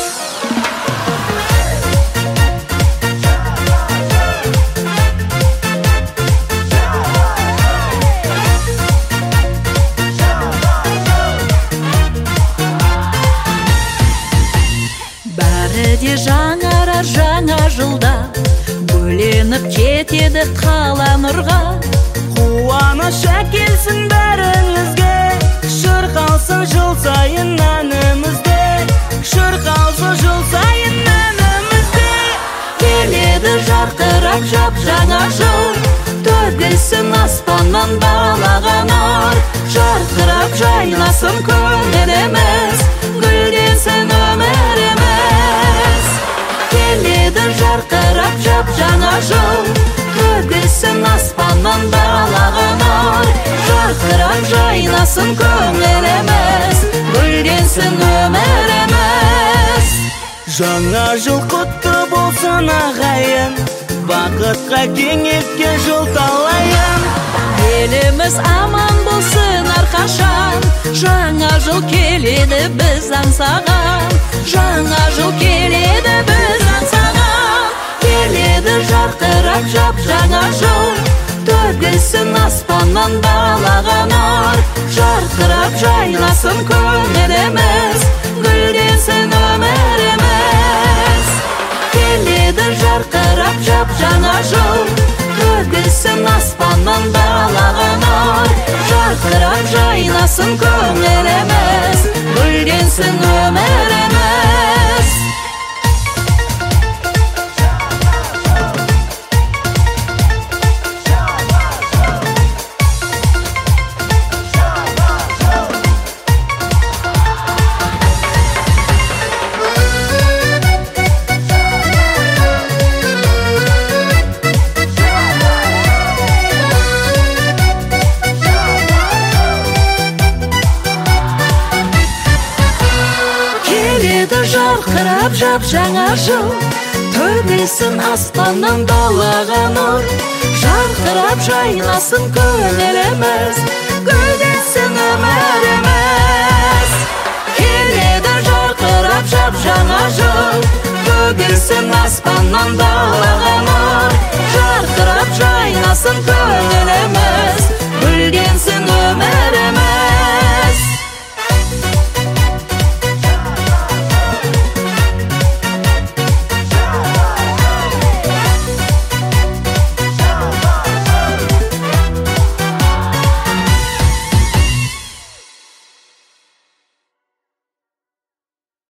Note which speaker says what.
Speaker 1: Бәрі жаңара жаңа жылда, бөленіп кетеді қала нұрға.
Speaker 2: Қуаныш әкелсін бәріңізге, шырқалсын жыл сайын әнімізде, шырқалсын жыл сайын әнімізде.
Speaker 1: Келеді жарқырап жап жаңа жыл, төгілсін аспаннан балаған ар. Жарқырап жайнасын көңіліміз, гүлденсін өміріміз. Келеді жарқырап жап жаңа жыл, төгілсін аспаннан балаған ар. Жарқырап жайнасын көңіліміз, гүлденсін өміріміз.
Speaker 2: Жаңа жыл құтты болсын ағайын, бақытқа кеңеткен жыл талайын.
Speaker 1: Еліміз аман болсын әрқашан, жаңа жыл келеді біз аңсаған. Жаңа жыл келеді біз аңсаған. Келеді жарқырап жап жаңа жыл, төгілсін аспаннан балаған ар. Жарқырап жайнасын көңіліміз, гүлденсін өміріміз. Келеді жарқырап жап жаңа жыл, төгілсін аспаннан балаған ар. Жарқырап жайнасын көңіліміз, гүлденсін өміріміз. Жарқырап жап жаңа жыл, төгілсін аспаннан далаған нұр. Жарқырап жайнасын көңіліміз, гүлденсін өміріміз. Келеді жарқырап жап жаңа жыл, төгілсін аспаннан далаған нұр. Жарқырап жайнасын көңіліміз.